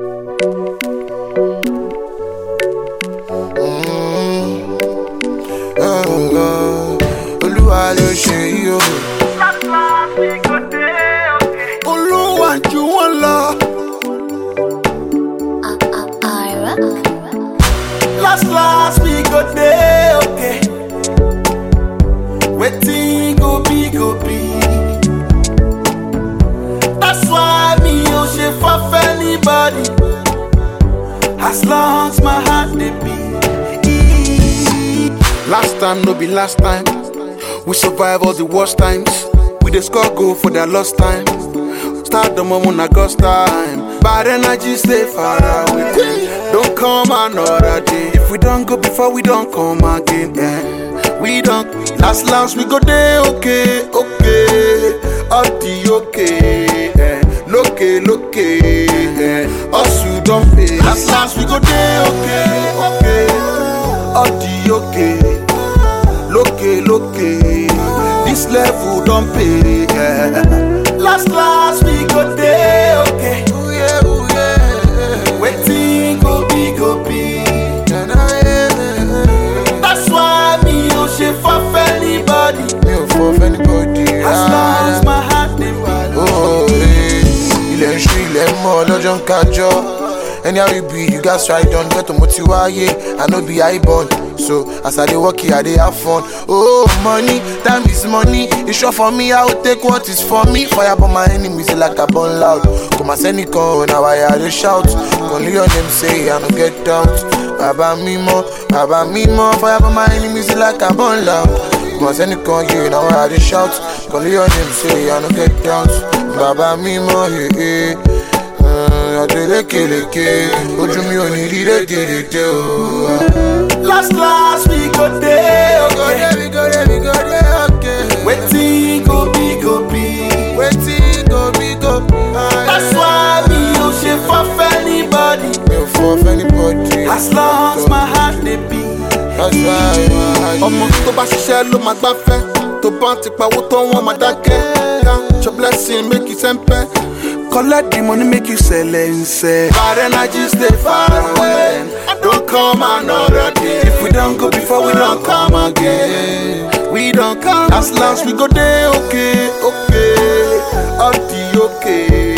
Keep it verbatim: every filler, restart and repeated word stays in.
Olúwa ló ṣe yìí o. Olúwa jù wọ́n lọ. Last last we go dey okay. Wetin go be go be. That's why me no ṣe fuff anybody. As long as my heart dey beat. Last time no be last time. We survive all the worst times. We dey score goal for their lost time. Start the moment I got time. Bad energy stay far away. Don't come another day. If we don't go before we don't come again. Yeah. We don't. Last last we go day okay, okay. All the okay. Yeah. Loke, loke. Yeah. Us you don't pay. Last last we go day okay, okay. All the okay. Loke, loke. This level don't pay. Yeah. Last last we go day okay. Ooh yeah, ooh yeah. Waiting go be go be. That's why me no shit for anybody. Me no for anybody. As long as my heart dey beat. Oh, il est chou, il est mort, l'ojon kajo. Anyhow you be, you got try don't get to motiwaye. I know be high born. So as I dey work here, I dey have fun. Oh, money, time is money. It's sure for me, I will take what is for me. Fire for my enemies like a bun loud. Come and send it con, now I dey shout. Only your name say I no get doubt. Baba me more, Baba me more. Fire for my enemies like a bun loud. Come and send it con, yeah, now I dey shout. Only your name say I no get doubt. Baba me more, yeah, yeah. Ojú mi ò ní rí rédèrèdè o. Last last we go dey okay. We go dey, we go dey okay. Wetin go be go be. Wetin go be go be. That's why me no ṣe fuff anybody. Me no fuff anybody. As long as my heart dey beat. That's why my heart. Ọmọ tó bá ṣiṣẹ́ ló máa gbáfẹ́. Tó bá ti pawó tó wọ́n máa dákẹ́. Count your blessing make you sempe. Collect the money, make you sell and say. Bad energy stay far away. Don't come another day. If we don't go before, we don't come again. We don't come. As last we go day, okay, okay. All the okay.